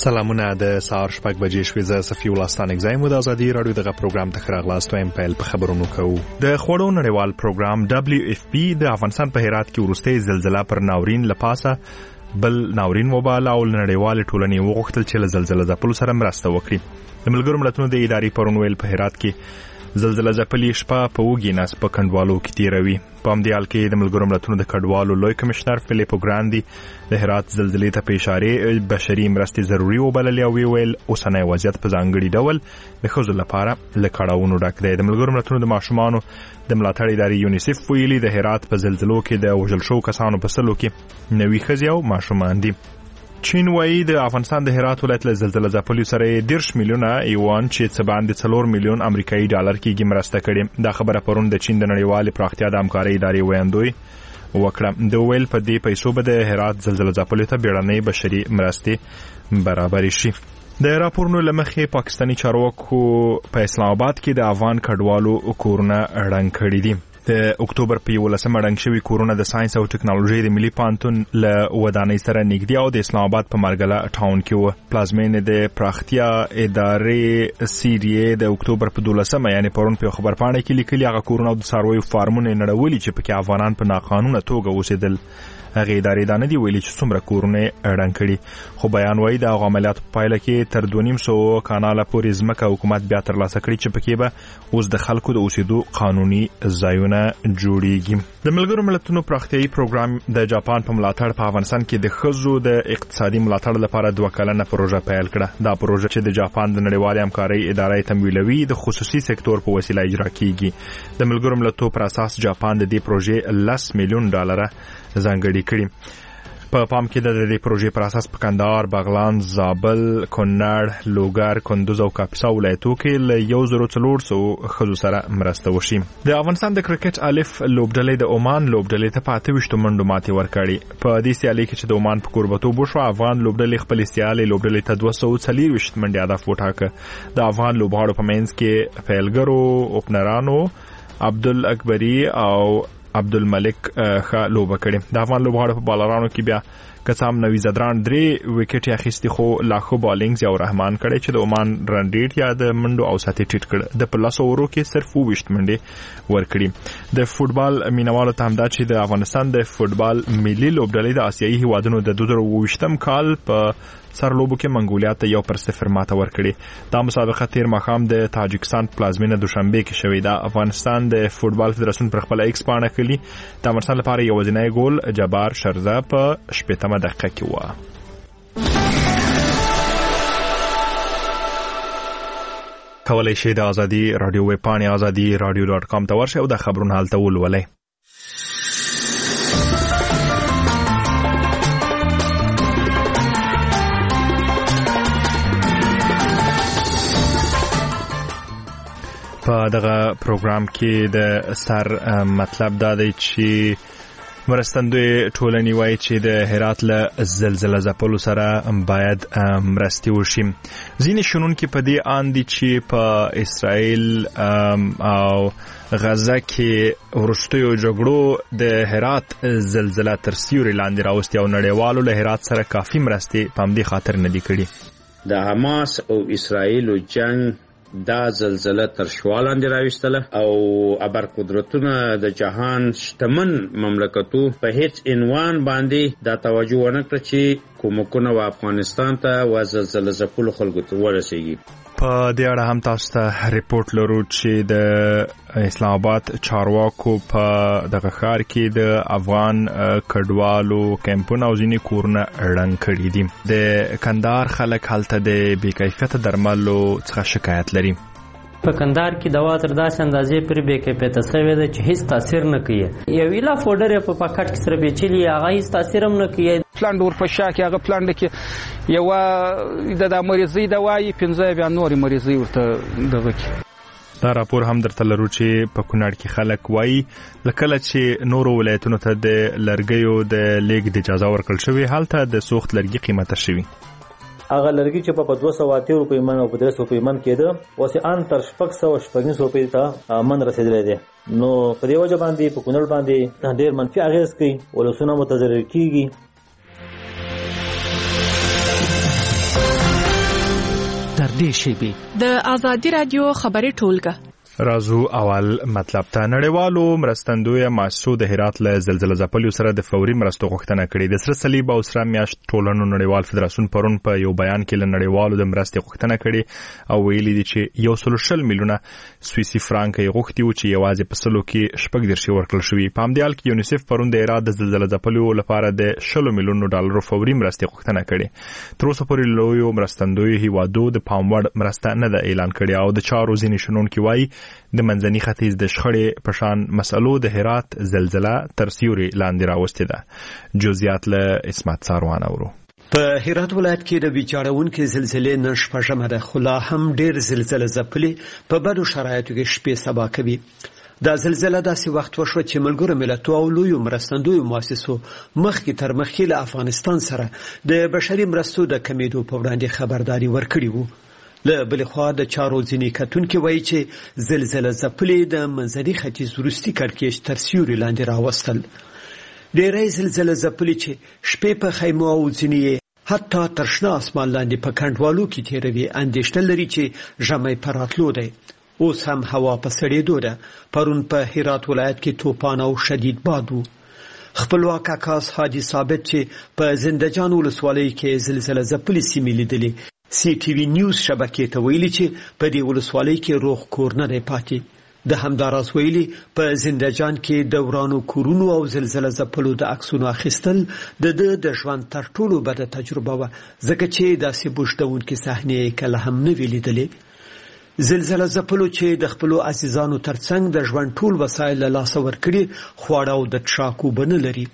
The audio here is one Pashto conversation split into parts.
سلامونه د سهار شپږ بجې شوې. زه صفي الله ستانک زایم د ازادي رادیو دغه پروګرام ته ښه راغلاست. وایم پیل په خبرونو کوو. د خوړو نړیوال پروګرام WFP د افغانستان په هرات کې وروستۍ زلزلہ پر ناورین لپاسه بل ناورین وباله او نړیوال ټولنې وغوښتل چې له زلزلې ځپلو سره مرسته وکړي. د ملګرو ملتونو د ادارې پرون ویل په هرات کې زلزلہ ځپلې شپه په وږي نس په کنډوالو کې تیروي. په همدې حال کې د ملګرو ملتونو د کډوالو لوی کمشنر فلیپو ګراندي د هرات زلزلې ته په اشاره بشري مرستې ضروري وبللې او ویل اوسنی وضعیت په ځانګړي ډول د ښځو لپاره له کړاوونو ډک دی. د ملګرو ملتونو د ماشومانو د ملاتړ ادارې یونیسف ویلي د هرات په زلزلو کې د وژل شوو کسانو په سلو کې 90 ښځې او ماشومان دي. چین وایي د افغانستان د هرات ولایت له زلزلې ځپلو سره 10 میلیونه یوان چې څه باندې 4 میلیون امریکایي ډالر کېږي مرسته کړې. دا خبره پرون د چین د نړیوالې پراختیا د همکارۍ ادارې ویاندوی وکړه. د ویل په دې پیسو به د هرات زلزلې ځپلو ته بیړنۍ بشري مرستې برابرې شي. د راپورونو لمخې پاکستانی چارواکو په اسلام آباد کې د افغان کډوالو کورونه ړنګ کړي دي. د اکتوبر په 11 ړنګ شوي کورونه د ساينس او ټکنالوژي د ملي پانتون له ودانۍ سره نږدې او د اسلام آباد په مرګله ټاون کې و. پلازمینې د پراختیا ادارې CDA د اکتوبر په 12 یعنی پرون په خبر پاڼه کې لیکلي هغه کورونه د څارویو فارمونه نړولي چې پکې افغانان په ناقانونه توګه اوسېدل. هغه ادارې دا نه دی ویلي چې څومره کورونه ړنګ کړي، خو بیان وایي د هغه عملیاتو په پایله کې تر 2.5 کاناله پورې ځمکه حکومت بیا ترلاسه کړي چې پکې به اوس د خلکو د اوسېدو قانوني ځایونه جوړیږي. د ملګرو ملتونو پراختیایي پروګرام د جاپان په ملاتړ په افغانستان کې د ښځو د اقتصادي ملاتړ لپاره 2 کلنه پروژه پیل کړه. دا پروژه چې د جاپان د نړیوالې همکارۍ ادارې تمویلوي د خصوصي سکتور په وسیله اجرا کیږي. د ملګرو ملتونو پر اساس جاپان د دې پروژې 10 میلیون ډالر ځانګړي کړي. په پام کې د دې پروژې پر اساس په کندهار، بغلان، زابل، کونړ، لوګر، کندوز او کاپیسا ولایتونو کې له 1400 ښځو سره مرسته وشي. د افغانستان د کرکټ الف لوبډلې د عمان لوبډلې ته 28 منډو ماتې ورکړې. په دې سیالي کې چې د عمان په کوربتوب وشو، افغان لوبډلې خپل سیالي لوبډلې ته 240 منډې هدف وټاکه. د افغان لوبغاړو په منځ کې فیلګرو اوپنرانو عبدل اکبری او عبدالملک ښه لوبه کړې. د افغان لوبغاړو په بالرانو کې بیا کسام نوی زدران 3 وکټ اخیستي، خو لا خو بالینګ ضیاء الرحمن کړی چې د عمان رن ریټ یا د منډو او ساتي ټیټ کړ. د پلاس اورو کې صرف 20 منډې ورکړي. د فوتبال مینوالو ته هم دا چې د افغانستان د فوتبال ملي لوبډلې د آسیایي هیوادونو د 2022م کال په سرلوبو کې منګولیا ته 1-0 ماته ورکړي. دا مسابقه تیر ماښام د تاجکستان پلازمینه دوشنبه کې شوې. د افغانستان د فوتبال فدراسیون پر خپل ایکس پاڼه کلی د افغانستان لپاره یو ځینای ګول جبار شرزه په 18 دقیقه کې و. کولای شئ د ازادي رادیو ویب پاڼې azadi.radio.com ته ورشئ او د خبرونو حالت ولولئ. په دغه پروګرام کې د سر مطلب دا دی چې مرستندوی ټولنې وایي چې د هرات له زلزلې ځپلو سره باید مرستې وشي. ځینې شنونکي په دې اند دي چې په اسرائیل او غزه کې وروستیو جګړو د هرات زلزلې تر سیوري لاندې راوستي او نړیوالو له هرات سره کافي مرستې په همدې خاطر نه دي کړي. د حماس او اسرائیل جنگ دا زلزلہ تر شوالاندې راوستله او ابر قدرتونه د جهان شتمن مملکتو په هیڅ عنوان باندې دا توجه ونه کړ چې کومکونه و افغانستان ته و زلزلہ ځپلو خلکو ته ورسیږي. په دې اړه هم تاسو ته ریپورت لرو چې د اسلام آباد چارواکو په دغه ښار کې د افغان کډوالو کیمپونه او ځینې کورونه ړنګ کړي دي. د کندهار خلک هلته د بې کیفیته درملو څخه شکایت لري. په کندهار کې دوا تر داسې اندازې پورې بې کیفیته شوې ده چې هیڅ تاثیر نه کوي. یو ویلا فوډر په پاکټ کې سره پیچلي هغه هیڅ تاثیر هم نه کوي. پلاند ورپشا کې هغه پلاند کې یو د مریضي دوايي 15 بیا نور مریضي ورته دغه کې. دا راپور هم درته لرو چې په کونړ کې خلک وایي لکه چې نورو ولایتونو ته د لرګیو د لیږد اجازه ورکړل شوې، هلته د سوخت لرګي قیمته شوي. هغه لرګي چې په 280 روپۍ من او په 300 روپۍ من کېده اوس ان تر 600 روپۍ ته من رسیدلې ده. نو په دې وجه باندې په کونړ باندې ډېر منفي اغېز کوي، ولسونه متضرر کیږي. دې شیبې د ازادي رادیو خبري ټولګه رازو اول مطلب ته نړیوالو مرستندوی مؤسسو د هرات له زلزلې ځپلو سره د فوري مرستو غوښتنه کړې. د سره صلیب او سره میاشت ټولنو نړیوال فدراسیون پرون په یو بیان کې له نړیوالو د مرستې غوښتنه کړې او ویلي دي چې 160 میلیونه سویسي فرانک یې غوښتي و چې یوازې په سلو کې 14 ورکړل شوي. په همدې حال کې یونیسف پرون د هرات د زلزلې ځپلو لپاره د 10 میلیونو ډالرو فوري مرستې غوښتنه کړې. تر اوسه پورې لویو مرستندوی هیوادو د پاموړ مرسته نه ده اعلان کړې او د چارو ځینې شنونکي وایي د منځني ختیځ د شخړې په شان مسلو د هرات زلزلہ تر سیوري لاندې راوستې ده. جزئیات له اسمت ساروان اورو. په هرات ولایت کې د ویجاړونکو زلزلې نن شپږمه ده، خو لا هم ډېر زلزلې ځپلې په بدو شرایطو کې شپې سبا کوي. دا زلزلہ داسې وخت وشوه چې ملګرو ملتونو او لویو مرستندویو مؤسسو مخکې تر مخکې له افغانستان سره د بشري مرستو د کمیدو په وړاندې خبرداري ورکړې وو. له بل خوا د چارو ځینې کتونکي وایي چې زلزلې ځپلې د منځني ختیځ وروستي کړکېچ تر سیوري لاندې راوستل. ډېری زلزلې ځپلې چې شپې په خیمو او ځینې حتی تر شنه اسمان لاندې په کنډوالو کې تېروي اندېښنه لري چې ژمی په راتلو دی. اوس هم هوا په سړېدو ده. پرون په هرات ولایت کې توپان او شدید باد و. خپلواک عکاس حاجي ثابت چې په زندهجان ولسوالۍ کې زلزلې ځپلې سیمې لیدلې سی ټي وی نیوز شبکې ته ویلي چې په دې ولسوالۍ کې روغ کور نه دی پاتې. د همداراز ویلي په زندهجان کې د ورانو کورونو او زلزلې ځپلو د عکسونو اخیستل د ژوند تر ټولو بده تجربه وه، ځکه چې داسې بوږدونکې صحنې کله هم نه وي لیدلې. زلزلې ځپلو چې د خپلو عزیزانو ترڅنګ د ژوند ټول وسایل له لاسه ورکړي، خواړه او د څښاک اوبه نه لري.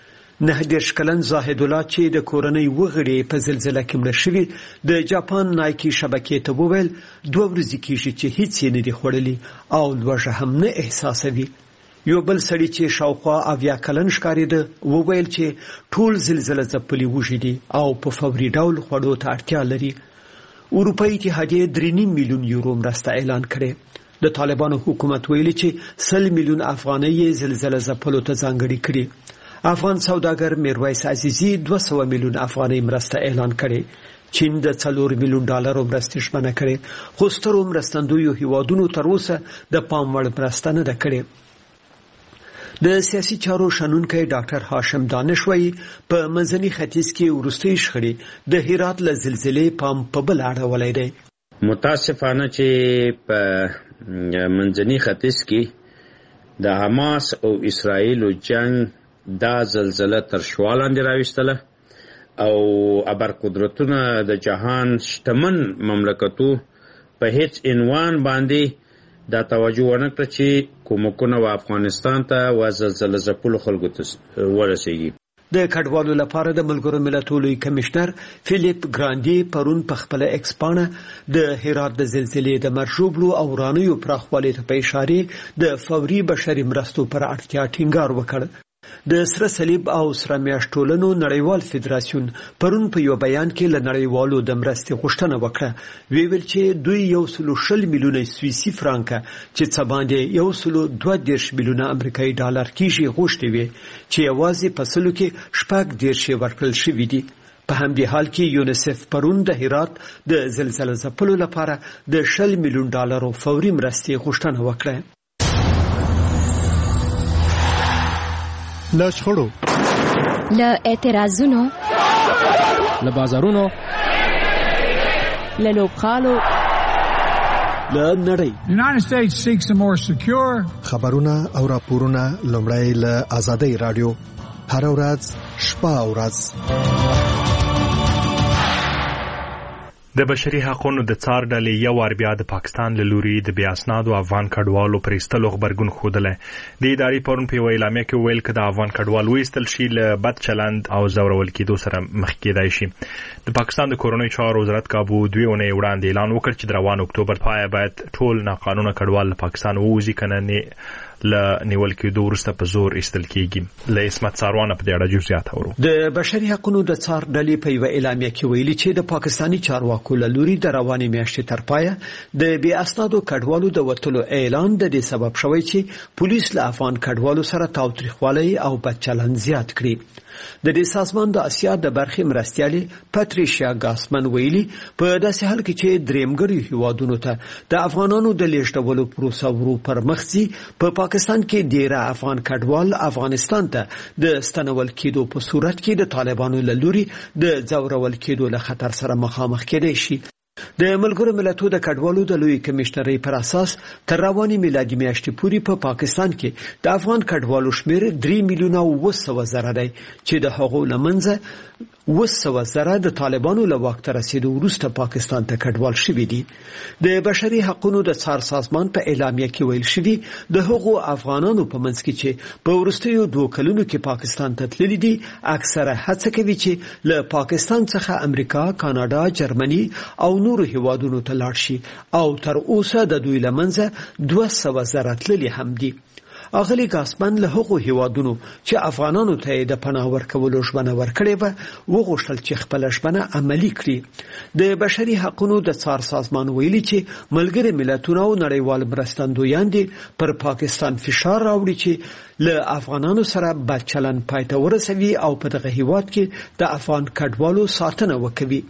9 کلن زاهد الله چې د کورنۍ وغړي په زلزلې کې مړ شوی د جاپان نایکی شبکې ته وویل 2 ورځې کېږي چې هیڅ یې نه دی خوړلی او لوږه هم نه احساسوي. یو بل سړی چې شاوخوا 80 کلن ښکارېده وویل چې ټول زلزلې ځپلي وږي دي او په فوري ډول خوړو ته اړتیا لري. اروپایي اتحادیه 3.5 میلیون یورو مرسته اعلان کړې. د طالبانو حکومت ویلي چې 100 میلیون افغانۍ زلزلې ځپلو ته ځانګړي کړي. افغان سوداګر میرویس عزیزی 200 میلیون افغانۍ مرسته اعلان کړي. چین د 4 میلیون ډالرو مرسته ژمنه کړې، خو سترو مرستندویو هیوادونو تر اوسه د پام وړ مرسته نه ده کړې. د سیاسي چارو شنونکی ډاکټر هاشم دانش وایي په منځني ختیځ کې وروستۍ شخړې د هرات له زلزلې پام په بل اړولی دی. متاسفانه چې په منځني ختیځ کې د حماس او اسرائیل جنگ دا زلزلہ تر شوا لاندې راوستله او ابر قدرتونه د جهان شتمن مملکتو په هیڅ عنوان باندې دا توجه ونه کړه چې کومکونه و افغانستان ته و زلزلې ځپلو خلکو ته ورسیږي. د کډوالو لپاره د ملګرو ملتونو لوی کمشنر فیلیپ ګراندي پرون په خپل ایکس پاڼه د هرات د زلزلې د مرجوبلو او ورانیو پراخوالي ته په اشاره د فوري بشري مرستو پر اړتیا ټینګار وکړ. د سره صلیب او سره میاشت ټولنو نړیوال فدراسیون پرون په یو بیان کې له نړیوالو د مرستې غوښتنه وکړه. ویل چې دوی 160 میلیونه سویسي فرانک چې څه باندې 122 میلیونه امریکایي ډالر کېږي غوښتي وي چې یوازې په سلو کې 14 ورکړل شوي دي. په همدې حال کې یونیسف پرون د هرات د زلزلې ځپلو لپاره د 10 میلیون ډالرو فوري مرستې غوښتنه وکړه. له شخړو، له اعتراضونو، له بازارونو، له لوبخانو، له نړۍ. United States seeks a more secure خبرونه او راپورونه لومړی له آزادۍ رادیو هر ورځ شپه او ورځ. د بشري حقوقو د څار ډلې یو وار بیا د پاکستان له لوري د بیا اسنادو افغان کډوالو پر ایستلو خبرګون ښودلی. د ادارې پرون په یوه اعلامیه کې ویل که د افغان کډوال وایستل شي له بد چلند او ځورول کېدو سره مخ کېدای شي. د پاکستان د کورنیو چارو وزارت کابو 2 اونۍ وړاندې اعلان وکړ چې د روان اکتوبر پایه باید ټول ناقانونه کډوال له پاکستان ووځي، کنه له نیول کېدو وروسته په زور ایستل کېږي. له اسمت ساروان په دې اړه جزئیات اورو. د بشري حقوقو د څار ډلې په یوه اعلامیه کې ویلي چې د پاکستاني چارواکو له لوري د روانې میاشتې تر پایه د بې اسنادو کډوالو د وتلو اعلان د دې سبب شوی چې پولیس له افغان کډوالو سره تاوتریخوالی او بد چلند زیات کړي. د دې سازمان د اسیا د برخې مرستیالي پاتریشیا ګاسمن ویلي په داسې حال کې چې درېمګړي هیوادونو ته د افغانانو د لیږدولو پروسه ورو پرمخ ځي په پاکستان کې ډیره افغان کډوال افغانستان ته د ستنول کېدو په صورت کې د طالبانو له لوري د ځورول کېدو له خطر سره مخامخ کېدای شي. د ملګرو ملتونو د کډوالو د لوی کمشنرۍ پر اساس تر رواني میلادي میاشتې پورې په پاکستان کې د افغان کډوالو شمېر 3 میلیونه 900 زره دی چې د هغو لمنځه 900 زره د طالبانو له واک ته رسیدو وروسته پاکستان ته کډوال شوي دي. د بشري حقوقو د څار سازمان په اعلامیه کې ویل شوي د هغو افغانانو په منځ کې چې په وروستیو 2 کلونو کې پاکستان ته تللي دي اکثره هڅه کوي چې له پاکستان څخه امریکا، کاناډا، جرمني او نورو هیوادونو ته لاړ شي او تر اوسه د دوی لمنځه 200 زره تللي هم دي. اغلی ګاسمن له هغو هیوادونو چې افغانانو ته د پناه ورکولو ژمنه ورکړې و وغوښتل چې خپل ژمنه عملي کړي. د بشري حقوقو د څار سازمان ویلي چې ملګري ملتونه او نړیوال مرستندویان دي پر پاکستان فشار راوړي چې له افغانانو سره بد چلند پای ته ورسوي او په دغه هیواد کې د افغان کډوالو ساتنه وکوي.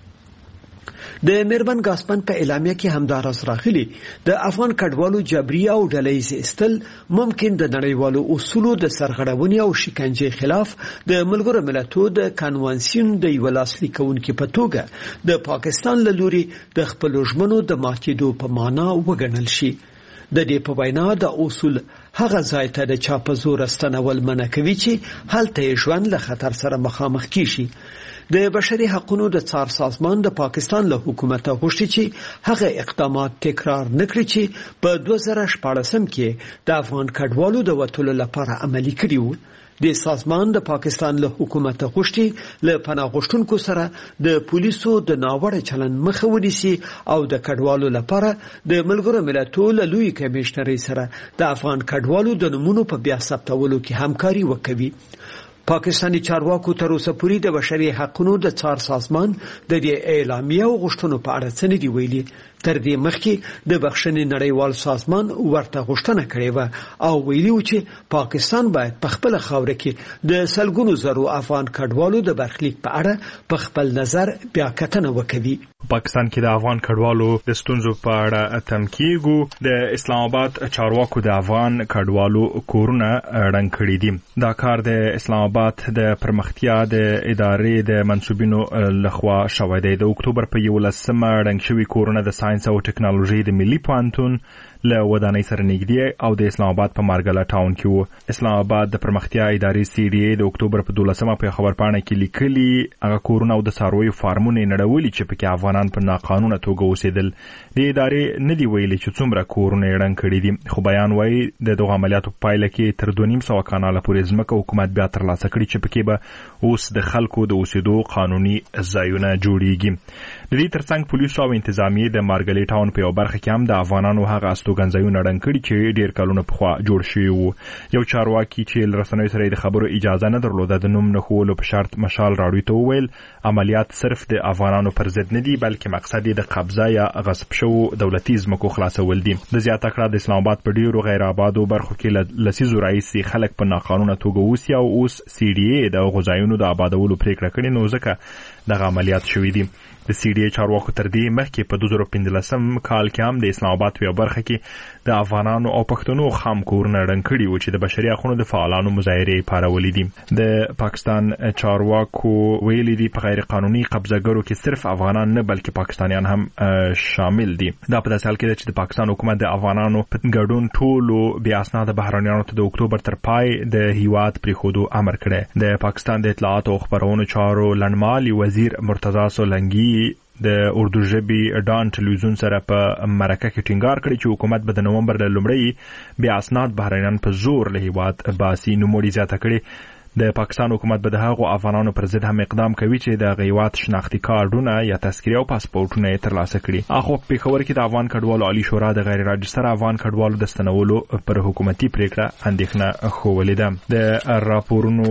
د میرمن ګاسپن په اعلامیه کې همداراز راغلي د افغان کډوالو جبري او ډلهییز ایستل ممکن د نړیوالو اصولو د سرغړونې او شکنجې خلاف د ملګرو ملتونو د کنوانسیون د یو لاسلیک کوونکي په توګه د پاکستان له لوري د خپل ژمنو د ماتېدو په معنا وګڼل شي. د دې په وینا د اصول هغه ځای ته د چا په زور ستنول منع کوي چې هلته ژوند له خطر سره مخامخ کیږي. د بشري حقوقو د څار سازمان د پاکستان له حکومت غوښتي چې هغه اقدامات تکرار نکړي چې په 2014 کې د افغان کډوالو د وټولو لپاره عملي کړي وو. د سازمان د پاکستان له حکومت غوښتي له پناه غوښتونکو سره د پولیسو د ناوړه چلند مخه ونیسي او د کډوالو لپاره د ملګرو ملتونو له لوی کمشنرۍ سره د افغان کډوالو د نمونو په بیا ثبتولو کې همکاري وکوي. پاکستانی چارواکو تر اوسه پورې د بشري حقوقو د څار سازمان د دې اعلامیه او غوښتنو په اړه څه نه دی ویلي. تر دې مخکې د بخښنې نړیوال سازمان ورته غوښتنه کړې و او ویلي و چې پاکستان باید په خپل خاوره کې د سلګونو زرو افغان کډوالو د برخلیک په اړه په خپل نظر بیا کتنه وکړي. پاکستان کې د افغان کډوالو د ستونزو په اړه تمکیږي. د اسلام آباد چارواکو د افغان کډوالو کورونه ړنګ کړي دي. دا کار د اسلام آباد د پرمختیا د ادارې د منسوبینو لخوا شوی دی. د اکتوبر په 11مه ړنګ شوي کورونه د ساينس او ټکنالوژي د ملي پوهنتون له ودانۍ سره نږدې او د اسلام آباد په مارګله ټاون کې وو. اسلام آباد د پرمختیا ادارې CDA د اکتوبر په 12مه په خبرپاڼه کې لیکلي هغه کورونه او د څارویو فارمونه نړولي چې پکې افغانان په ناقانونه توګه اوسېدل. د ادارې نه دی ویلي چې څومره کورونه ړنګ کړي دي، خو بیان وایي د دغه عملیاتو په پایله کې تر 2.5 کاناله پورې ځمکه حکومت بیا ترلاسه کړي چې پکې به اوس د خلکو د اوسېدو قانوني ځایونه جوړیږي. د دې ترڅنګ پولیسو او انتظامیه د مارګلې ټاون په یو برخه کې هم د افغانانو هغه استوګنځایونه ړنګ کړي چې ډیر کلونه پخوا جوړ شوي وو. یو چارواکي چې رسنیو سره د خبرو اجازه نه درلوده د نوم نه ښوولو په شرط مشال راډیو ته وویل عملیات صرف د افغانانو پر ضد نه دي بلکې مقصد یې د قبضه یا غصب شوو دولتي ځمکو خلاصول دي. د زیاته کړه د اسلام آباد په ډیرو غیر آبادو برخو کې لسیزو راهیسې خلک په ناقانونه توګه اوسي او اوس CDA د غوځایونو د آبادولو پریکړه کړې نو ځکه دغه عملیات شوي دي. د CDA چارواکو تر دې مخکې په 2015 کال کې هم د اسلام آباد په برخه کې د افغانانو او پښتنو خام کورونه ړنګ کړي و چې د بشري حقوقو د فعالانو مظاهرې پارولې دي. د پاکستان چارواکو ویلي دي په غیر قانوني قبضهګرو کې صرف افغانان نه بلکې پاکستانیان هم شامل دي. دا په داسې حال کې ده چې د پاکستان حکومت د افغانانو په ګډون ټولو بې اسناده بهرانیانو ته د اکتوبر تر پای د هیواد پریښودو امر کړی. د پاکستان د اطلاعات او خبرونو چارو لنډمهالي وزیر مرتضی سولنګي د اردو ژبې ډان ټلویزیون سره په مرکه کې ټینګار کړی چې حکومت به د نومبر له لومړۍ بیا اسناد بهرانیان په زور له هیواد باسي. نوموړي زیاته کړې د پاکستان حکومت به د هغو افغانانو پر ضد هم اقدام کوي چې د هیواد شناختي کارډونه یا تذکیره او پاسپورټونه یې ترلاسه کړي. اخو په پیښور کې د افغان کډوالو عالی شورا د غیر راجستر افغان کډوالو د ستنولو پر حکومتي پریکړه اندېښنه ښوولې ده. د راپورونو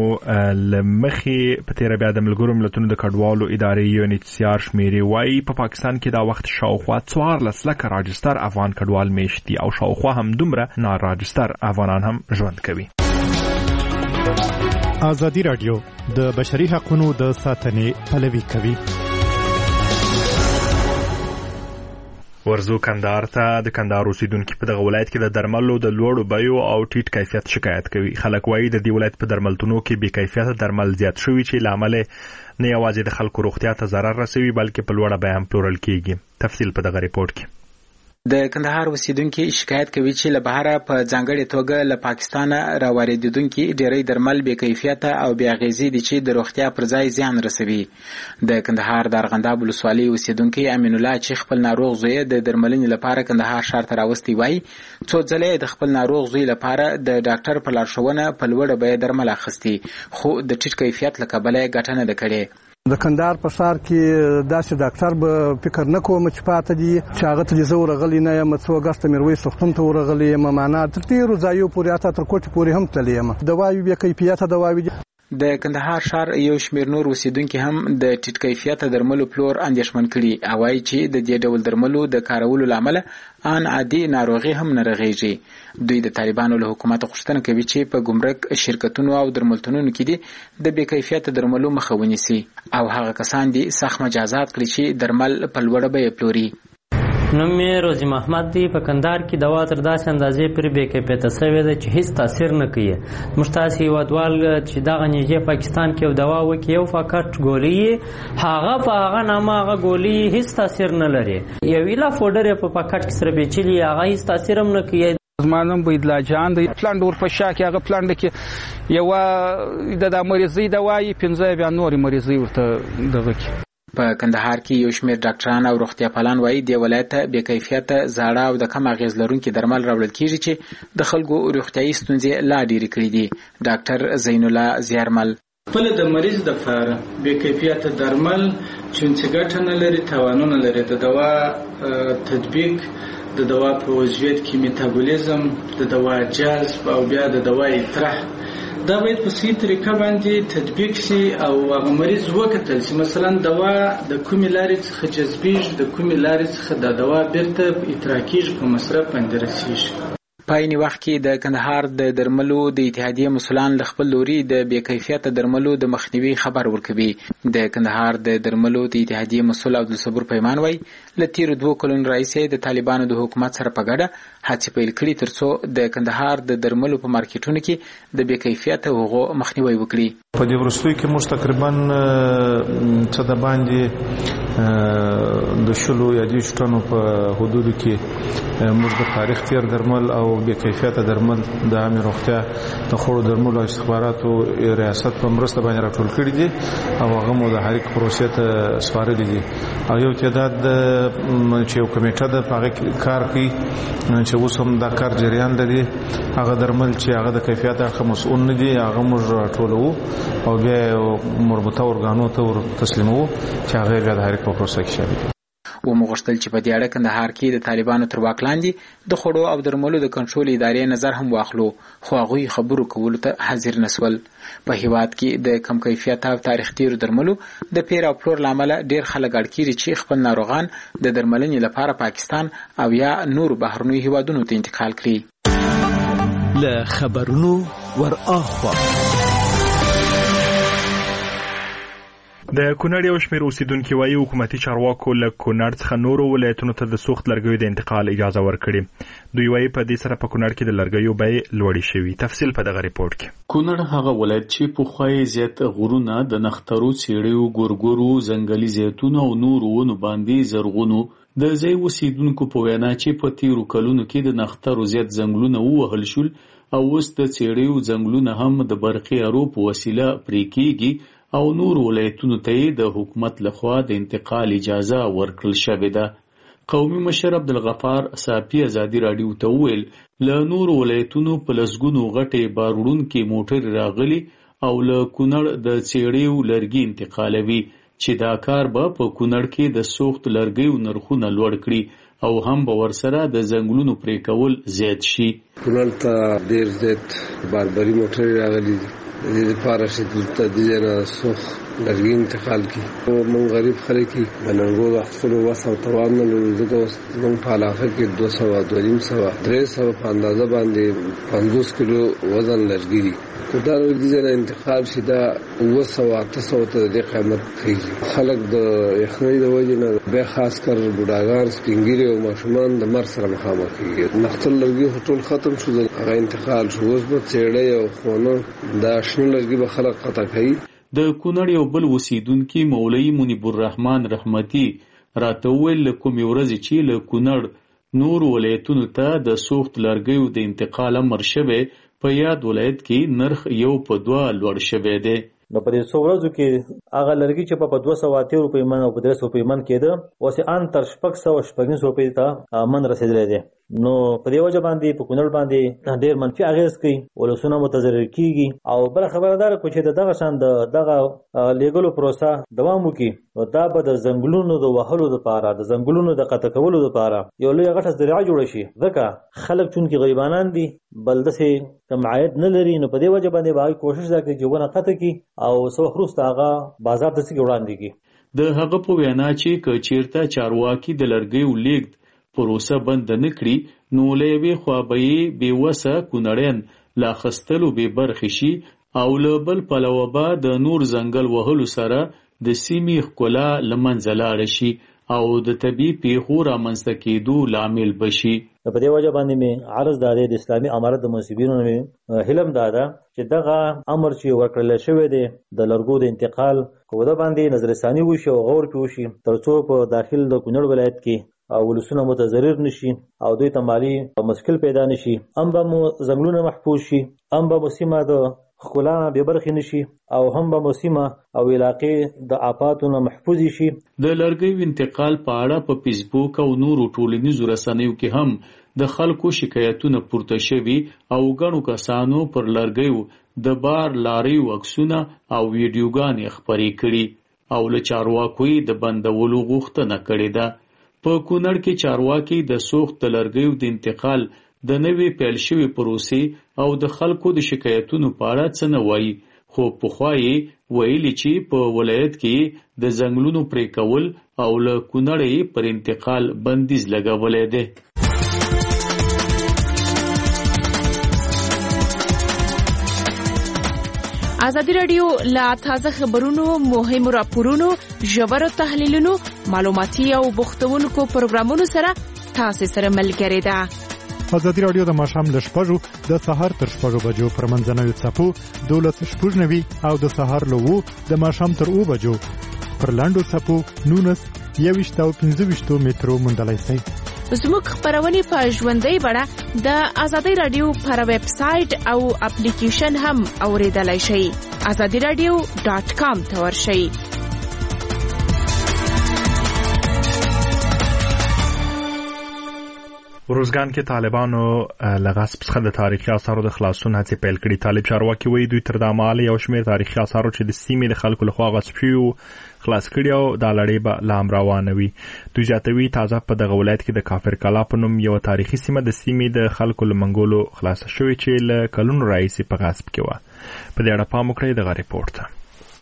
لمخې په تیر بیا د ملګرو ملتونو د کډوالو ادارې UNHCR شمیرې وایي په پاکستان کې دا وخت شاوخوا 14 لکه راجستر افغان کډوال میشتي او شاوخوا هم دومره ناراجستر افغانان هم ژوند کوي. ازادي رادیو د بشري حقوقو د ساتنې پلوي کوي. ورزو کندهار ته د کندهار اوسیدونکو په دغه ولایت کې د درملو د لوړو بیو او ټیټ کیفیت شکایت کوي. خلک وایي د دې ولایت په درملتونو کې بې کیفیت درمل زیات شوي چې لامل نه یوازې د خلکو روغتیا ته ضرر رسوي بلکې په لوړه بیه هم پلورل کیږي. تفصیل په دغه ریپورت کې. د کندهار اوسیدونکو شکایت کوي چې له بهره په ځانګړي توګه له پاکستان راوړېدونکو ډېری درمل بې کیفیت او بې اغېزې دي چې د روغتیا پر ځای زیان رسوي. د کندهار د ارغنداب ولسوالۍ اوسیدونکو امین الله چې خپل ناروغ زوی د درملنې لپاره کندهار ښار ته راوستی وای څو ځله د خپل ناروغ زوی لپاره د ډاکټر په لارښوونه په لوړه بیه درمل اخیستي خو د ټیټ کیفیت له کبله ګټه نه ده کړې. د کندهار په ښار کې داسې ډاکټر به فکر نه کوم چې پاته دي چې هغه ته زه ورغلی نه یم څو اګست میرویس روغتون ته ورغلی یم معنا تر تیرو ځایو پورې اته تر کوټې پورې هم تللی یم. دواوې بې کیفیته دواوې دي. د کندهار ښار یو شمېر نور اوسیدونکو هم د ټیټ کیفیته درملو پلور اندېښمن کړي او وایي چې د دې ډول درملو د کارولو له امله ان عادي ناروغي هم نه رغېږي. دوی د طالبانو له حکومت غوښتنه کوي چې په ګمرک شرکتونو او درملتونونو کې دي د بې کیفیته درملو مخه ونیسي او هغه کسان دي سخت مجازات کړي چې درمل په لوړه بیه پلوري. نوم یې روزي محمد دی. په کندهار کې دوا تر داسې اندازې پورې بې کیفیته شوې ده چې هیڅ تاثیر نه کوي. موږ تاسې هېوادوال چې دغه نږدې پاکستان کې یو دوا وکړي یو فقط ګولۍ هغه په هغه نامه هغه ګولۍ هیڅ تاثیر نه لري. یو ایله فوډر یې په پاکټ کې سره پیچلي هغه هیڅ تاثیر هم نه کوي. زما نوم بيدلا جان دی. پلاند ورپشا کې هغه پلاند کې یو د مریضي دوايي 15 بیا نوري مریضي ورته دغه کې. په کندهار کې یو شمېر ډاکټران او روغتیا پالان وایي د ولایت بې کیفیته زاړه او د کم اغېز لرونکي درمل راوړل کیږي چې د خلکو روغتیايي ستونزې لا ډېرې کړې دي. ډاکټر زین الله زیارمل خپل د مریض د لپاره بې کیفیته درمل چې ګټه نه لري تاوانونه لري. د دوا تطبیق د دوا په وضعیت کې میتابولیزم د دوا جذب او بیا د دوا اطراح دا باید په صحیح طریقه باندې تطبیق شي او هغه مریض وکتل چې مثلا دوا د کومې لارې څخه جذبېږي د کومې لارې څخه د دوا بیرته اطراح کېږي په مصرف باندې رسېږي. په عین وخت کې د کندهار د درملو د اتحادیې مسؤلان له خپل لوري د بې کیفیته درملو د مخنیوي خبر ورکوي. د کندهار د درملو د اتحادیې مسؤل عبدالصبور پیمان وایي له تیرو 2 کلونو راهیسې د طالبانو د حکومت سره په ګډه هڅې پیل کړي ترڅو د کندهار د درملو په مارکیټونو کې د بې کیفیته هغو مخنیوي وکړي. په دې وروستیو کې موږ تقریبا څه د باندې د شلو یا 10 ټنو په حدودو کې موږ د تاریخ تیر درمل او بې کیفیته درمل د عامه روغتیا د خوړو درملو او استخباراتو ریاست په مرسته باندې راټول کړي دي او هغه مو د حریق پروسې ته سپارلي دي او یو تعداد چې یو کمیټه د هغه کار کوي چې اوس هم دا کار جریان لري. هغه درمل چې هغه د کیفیت اړخ مسؤل نه دي هغه موږ ټولو او بیا مربوطه ارګانو ته تسلیمو چې هغه بیا د حریق په پروسه کې شامل. و مغشتل چې په دې اړه کندهار کې د طالبانو تر واک لاندې د خوړو او درملو د کنټرول ادارې نظر هم واخلو خو هغوی خبرو کولو ته حاضر نسول. په هیواد کې د کم کیفیت او تاریخ تیر درملو د پیر او پلور لامل ډیر خلک اړ کیږي چې خپل ناروغان د درملنې لپاره پاکستان او یا نور بهرنی هیوادونو ته انتقال کړي. له خبرونو ور اخوا د کونړ یو شمېر اوسیدونکو وایي حکومتي چارواکو له کونړ څخه نورو ولایتونو ته د سوخت لرګیو د انتقال اجازه ورکړې. دوی وایي په دې سره په کونړ کې د لرګیو بیې لوړې شوي. تفصیل په دغه ریپورت کې. کونړ هغه ولایت چې پخوای زیات غرونه د نخترو څېړیو ګورګورو ځنګلي زیتونو او نورو ونو باندې زرغونو د ځای اوسیدونکو په وینا چې په تیرو کلونو کې د نخترو زیات ځنګلونه ووهل شول او اوس د څېړیو ځنګلونه هم د برقي ارو په وسیله پرې کېږي او نور ولایتونو ته د حکومت لخوا د انتقال اجازه ورکړل شوې ده. قومي مشر عبدالغفار صافي ازادي رادیو ته وویل له نور ولایتونو په لسګونو غټې باروړونکې موټر راغلي او له کونړ د څېړیو لرګي انتقالوي چې دا کار به په کونړ کې د سوخت لرګیو نرخونه لوړ کړي او هم به ورسره د ځنګلونو پرې کول زیات شي. کونړ ته ډېر زیات باربري موټر راغلي د دې لپاره چې دلته د سوخت لرګي انتقال کی او مونږ غریب خلک کی بننګو اصل وسو توان نه لږه مونږ په علاقه کې 200 په اندازه باندې 50 کیلو وزن لرګي دي دا لرګي نه انتقال شي دا 200 ته د قیمت کیږي خلک د یخنۍ د وجې نه به خاص کر بوډاګان سپینګری او ماشومان د مر سره مخامخ کیږي مختل لرګي ټول ختم شو هغه انتقال شو اوس په چېړې او خونه دا شنو لرګي به خلک قطع کوي د کونړ یو بل اوسیدونکي مولوي منیب الرحمن رحمتي راته وویل کومې ورځې چې له کونړ نور ولایتونو ته د سوخت لرګیو د انتقال امر شوی په یاد ولایت کې نرخ 1.2 لوړ شوی دی نو په دې څو ورځو کې هغه لرګي چې په 280 روپۍ من او په 300 روپۍ من کېده اوس ان تر 650 روپۍ ته من رسیدلی دی نو په دې وجه باندې په کونړ باندې ډېر منفي اغیز کوي ولسونه متضرر کیږي او بل خبردار کو چې دغه شان دغه لیګلو پروسه دوام وکړي نو دا به د ځنګلونو د وهلو لپاره د ځنګلونو د قطع کولو لپاره یو لوی غټه ذریعہ جوړ شي ځکه خلک چونکې غریبانان دي بل دسه کم عاید نه لري نو په دې وجه باندې باید کوشش وکړي چې ونه قطع کړي او څو خروست هغه بازار ته څنګه وړاندې کړي د هغه په وینا چې کچیرته چارواکي د لرګیو لیږد پروسه بند نه کړي نو لوی خوابې بې وسه کونړیان لا خستلو به برخې شي او له بل پلوه به د نور ځنګل وهلو سره د سیمې ښکلا له منځه لاړه شي او د طبیعي پیښو رامنځته کېدو لامل بشي په دې وجه باندې مې عرض دادې د اسلامي امارت د منصبینو مې هلم دادا چې دغه امر چې ورکړل شوی دی د لرګو د انتقال کوده باندې نظرثانی وشي او غور کې وشي ترڅو په داخل د کونړ ولایت کې او ولسونه متضرر نشي او دوی ته مالی مشکل پیدا نشي هم به مو ځنګلونه محفوظ شي هم به سیمه د ښکلا به برخې نشي او هم به سیمه او علاقې د آفاتونو محفوظ شي د لرګیو انتقال په اړه په فیسبوک او نورو ټولنیزو رسنیو کې هم د خلکو شکایتونه پورته شوي او ګڼو کسانو پر لرګیو د بار لاریو عکسونه او ویډیوګانې خپرې کړي او له چارواکو د بندولو غوښتنه کړې ده په کونړ کې چارواکي د سوخت لرګیو د انتقال د نوې پیل شوی پروسې او د خلکو د شکایتونو په اړه څه نه وایي خو پخوا یې ویلي چې په ولایت کې د ځنګلونو پرې کول او له کونړ پر انتقال بندیز لګولی دی ازادي رادیو لا تازه خبرونو مهمو راپورونو ژورو تحلیلونو معلوماتي او بوختونکو پروګرامونو سره تاسو سره ملګری ده ازادي رادیو د ماښام له 6 د سهار تر 6 بجو پر منځنوي څپو 12:00 او د سهار له 2 د ماښام تر 2 بجو پر لاندو څپو 19:25 مترو مندلای شي زموږ خبرونه په ژوندۍ بڼه د ازادي رادیو پر ویب سټ او اپلیکیشن هم اوریدلای شئ azadiradio.com ته ورشئ روزګان کې طالبانو لغصب څخه د تاریخي آثارو د خلاصون هڅې پیل کړې. طالب چارواکي وایي دوی تر دا مهاله یو شمېر تاریخي آثارو چې د سیمې د خلکو لخوا غصب شوي خلاص کړي او دا لړۍ به لا هم روانه وي. دوی زیاتوي تازه په دغه ولایت کې د کافر کلا په نوم یو تاریخي سیمه د سیمې د خلکو له منګولو خلاصه شوې چې له کلونو راهیسې په غصب کې وه. په دې اړه پام وکړئ دغه ریپورټ ته.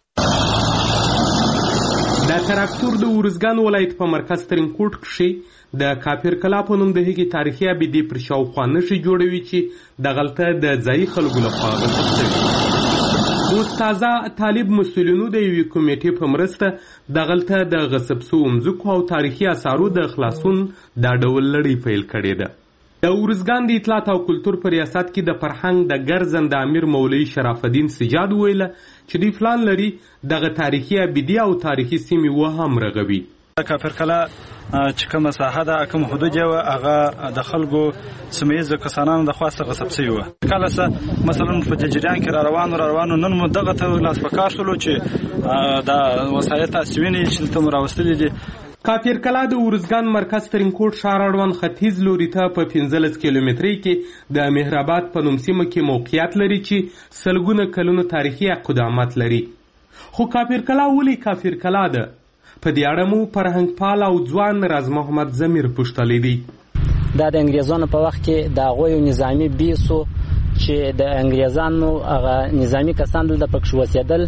د تراکتور د ورزګان ولایت په مرکز ترینکوټ کې د کافر کلا په نوم د هغې تاریخي ابدي پر شاوخوا نښې جوړوي چې دغلته د ځایي خلکو لخوا غصب شوي. اوس تازه طالب مسؤلینو د یوې کمیټې په مرسته دغلته د غصب شوو مځکو او تاریخي اثارو د خلاصون دا ډول لړۍ پیل کړې ده. د ورزګان د اطلاعات او کلتور په ریاست کې د فرهنګ د ګرځنده امیر مولوي شرف الدین سجاد ویله چې دوی پلان لري دغه تاریخي ابدي او تاریخي سیمې وهم رغوي. کافر کلا چې کومه ساحه ده کوم حدود یې هغه د خلکو سیمه‌ییزو کسانانو د خواسته غصب شوي وه. کله څه مثلا په جریان کې را روانو نن مو دغه ته لاس په کار شولو چې د وسایط اسوینې چې دلته مو راوستلي دي. کافر کلا د ورزګان مرکز ترینکوټ ښار اړوند ختیځ لوري ته په 15 کیلومترۍ کې د مهرآباد په نوم سیمه کې موقعیت لري چې سلګونه کلونو تاریخي قدامت لري. خو کافر کلا ولې کافر کلا ده؟ په دې اړه مو فرهنګ پال او ځوان راز محمد ضمیر پوښتلی دی. دا د انګریزانو په وخت کې د هغوی نظامي بیسو چې د انګریزانو هغه نظامي کسان دلته پکښې اوسېدل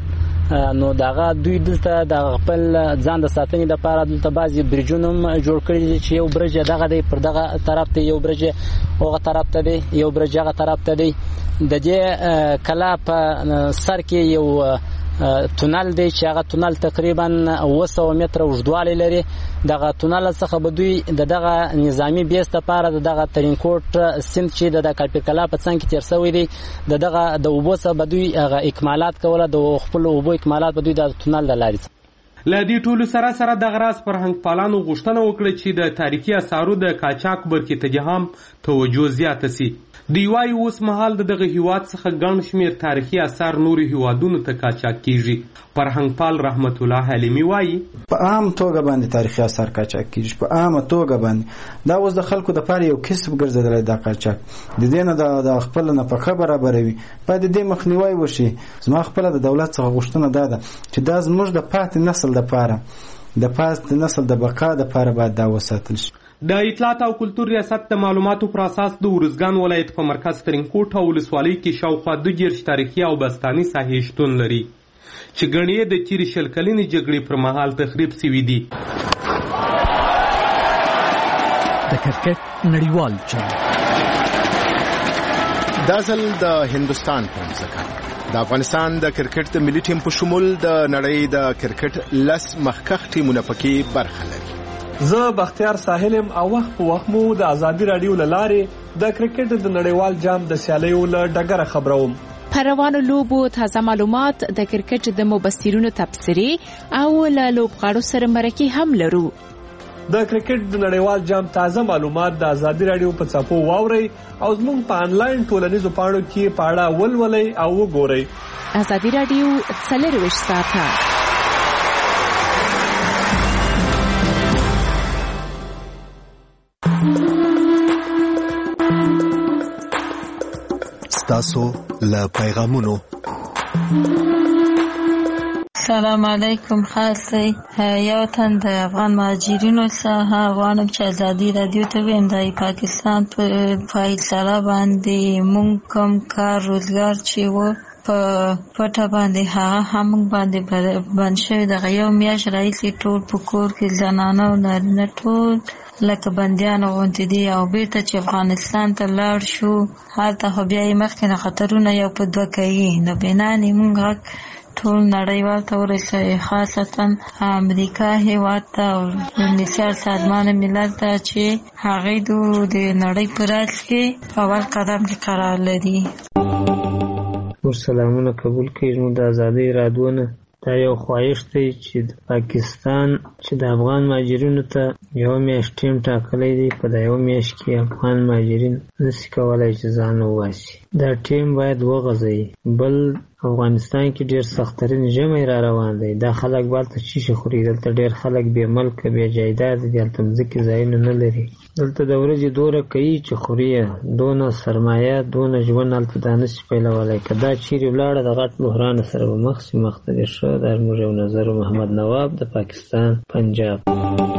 نو دغه دوی دلته د خپل ځان د ساتنې لپاره دلته بعضي برجونه جوړ کړي دي چې یو برج دغه دی پر دغه طرف ته یو برج هغه طرف ته دی یو برج هغه طرف ته دی د دې کلا په سر کې یو تونل دی چې هغه تونل تقریبا 200 متره اوږدوالی لري دغه تونل څخه به دوی دغه نظامی بیس لپاره دغه ترینکوټ سیند چې د کاپیر کلا په څنګ کې تیر شوی دی دغه د اوبو څخه به دوی هغه اکمالات کوله د خپل اوبو اکمالات به دوی د تونل د لارې له دې ټولو سره دغه راز فرهنګ پالانو غوښتنه وکړه چې د تاریخي اثارو د قاچاق برکې ته هم توجه زیاته سي دی وايي اوس مهال دغه هیواد څخه ګڼ شمېر تاریخي اثار نورو هیوادونو ته قاچاق کیږي فرهنګ پال رحمت الله حلیمی وايي په عام توګه باندې تاریخي اثار قاچاق کیږي په عامه توګه باندې دا اوس د خلکو د پاره یو کسب ګرځیدلی د قاچاق د دې نه د خپل نفقه برابروي باید د دې مخنیوی وشي زما خپل د دولت څخه غوښتنه ده چې دا زموږ د پاتې نسل لپاره د پاتې نسل د بقا لپاره باید دا وساتل شي د اطلاعات او کلتور ریاست د معلوماتو پر اساس د ارزګان ولایت په مرکز ترینکوټ او ولسوالۍ کې شاوخوا 2 تاریخي او بستاني ساحې شتون لري چې ګڼې د تیرې شل کلنې جګړې پر مهال تخریب شوي دي د کرکټ نړیوال جام دا ځل د هندستان په ځکه د افغانستان د کرکټ د ملي ټیم په شمول د نړۍ د کرکټ لس مخکښ ټیمونه پکې برخه لري زه بختیار ساحلم او وخت په وخت مو د ازادي رادیو لارې د کرکټ د نړیوال جام د سیالیو له ډګره خبروم په روانو لوبو تازه معلومات د کرکټ د مبصرینو تبصرې او له لوبغاړو سره مرکه هم لرو د کرکټ د نړیوال جام تازه معلومات د ازادي رادیو په صفحو واورئ او زموږ په انلاین ټولنیزو پاڼو کې پاړه ولولئ او وګورئ ازادي رادیو 24 ساعته تاسو له پیغامونو سلام علیکم خاصی یو تن د افغان مهاجرینو څخه غواړم چې ازادي رادیو ته ویم د پاکستان په فیصله باندې مونږ کوم کار روزګار چې و په پټه باندې هغه هم باندې بند شوی د یو میاشت راهیسې ټول په کور کې زنانه او نارینه ټول لکه بندیان غوندې دي او بیرته چې افغانستان ته لاړ شو هلته خو بیا یې مخکې نه خطرونه یو په دوه کوي نو بنانې مونږ غږ ټول نړیوال ته ورسوي خاصتا امریکا هیواد ته او یونیسر سازمان ملل ته چې هغوی د نړۍ په راز کې اول قدم کې قرار لري موږ سلامونه قبول کړئ زموږ د ازادۍ رادیو نه دا یو خواهش دی چې د پاکستان چې د افغان مهاجرینو ته یو میاشت ټیم ټاکلی دی په دا یو میاشت کې افغان مهاجرین نشي کولای چې ځان وباسي دا ټیم باید وغځوي بل افغانستان کې ډېر سخترین ژمی را روان دی دا خلک بالته چیشي خوري دلته ډېر خلک بې ملکه بې جایداد دي هلته مځکې ځایونه نه لري دلته د ورځې دوره کوي چې خوري دونه سرمایه دونه ژوند هلته دا نشي پیلولی که دا چیرې ولاړه د غټ بحران سره به مخ شي مخ ته دې ښه دا زموږ یو نظر محمد نواب د پاکستان پنجاب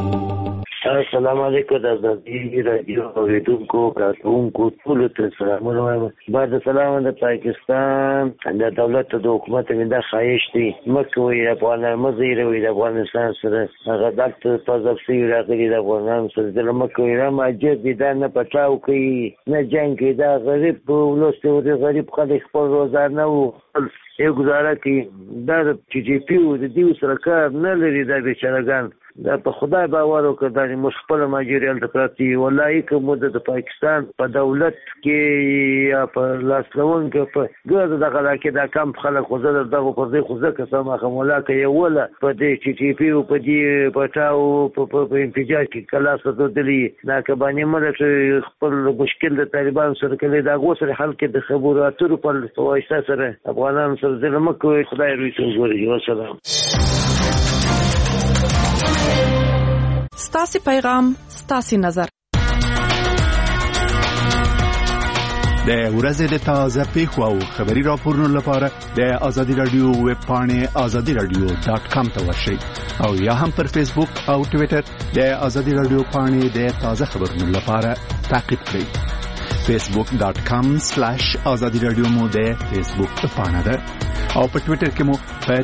السلام علیکم د ازادي رادیو اوریدونکو کارکونکو ټولو ته سلامونه وایم بعد سلام د پاکستان د دولت د حکومت د خواهش دی مکه وي افغانان مزیر وي د افغانستان سره هغه دلته تاسو راغلي د افغانان سره د مکه وي را ماجر دي دا نه پټاو کوي نه جنگ کوي دا غریب ولوسته غریب خلک خپل روزانه او یو گزاره کوي دا چې جی پی او د دیو سره کار نه لري دا بیچارهګان دا په خدای باور وکړه دا موږ خپل ماجریال د پراتی ولای کوم د پاکستان په دولت کې یا په لاسلون کې په ګرد دغه کې دا کم خلک خو زه دغه پر دې خو زه قسم اخم ولا کې ولا په دې چې ټي پی او په دې پټاو په انفجار کې کلاس ودلی دا کبانی مله خپل مشکل د طالبان سره کې دا غوسه حل کې د خبرو اترو په واسطه سره افغانان سره د مکه خدای روي ته ګوري والسلام ستاسو پیغام ستاسو نظر د ورځې د تازه پیښو او خبري راپورونو لپاره د ازادي رادیو ویب پاڼې azadiradio.com ته ورشئ او یا هم پر فیسبوک او ټوئیټر د ازادي رادیو پاڼې د تازه خبرونو لپاره تعقیب کړئ facebook.com/azadi radio مو د فیسبوک پاڼه ده او په ټوئیټر کې مو په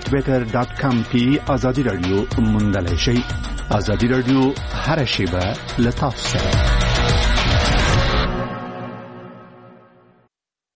twitter.com/azadi radio موندلای شئ. ازادي رادیو هر شیبه لتاسو سره.